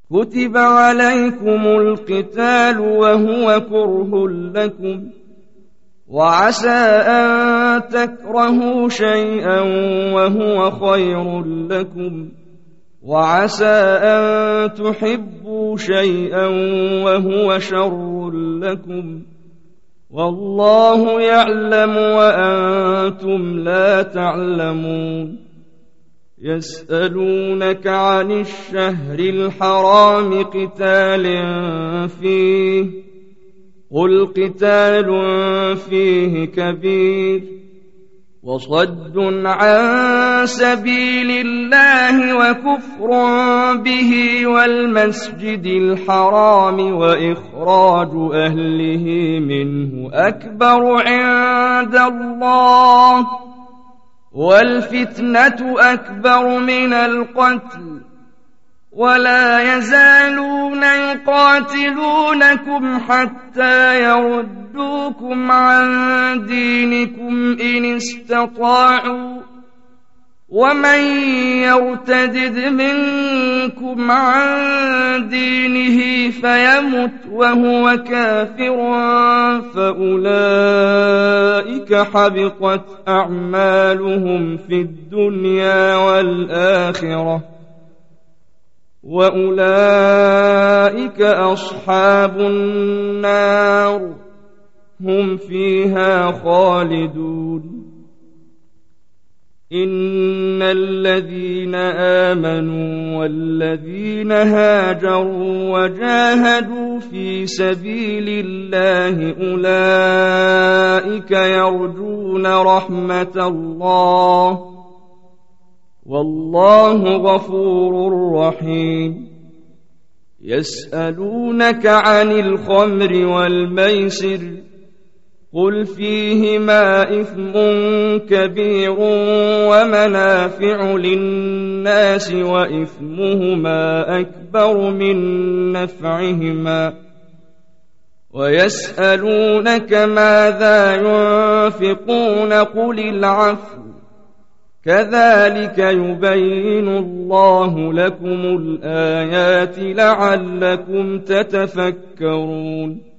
كتب عليكم القتال وهو كره لكم، وعسى أن تكرهوا شيئا وهو خير لكم، وعسى أن تحبوا شيئا وهو شر لكم، والله يعلم وأنتم لا تعلمون. يسألونك عن الشهر الحرام قتال فيه، قل قتال فيه كبير، وصد عن سبيل الله وكفر به والمسجد الحرام وإخراج أهله منه أكبر عند الله، والفتنة أكبر من القتل، ولا يزالون يقاتلونكم حتى يردوكم عن دينكم إن استطاعوا، ومن يرتدد منكم عن دينه فيمت وهو كافر فأولئك حبطت أعمالهم في الدنيا والآخرة، وأولئك أصحاب النار هم فيها خالدون. إن الذين آمنوا والذين هاجروا وجاهدوا في سبيل الله أولئك يرجون رحمة الله، والله غفور رحيم. يسألونك عن الخمر والميسر، قل فيهما إثم كبير ومنافع للناس وإثمهما أكبر من نفعهما، ويسألونك ماذا ينفقون قل العفو، كذلك يبين الله لكم الآيات لعلكم تتفكرون.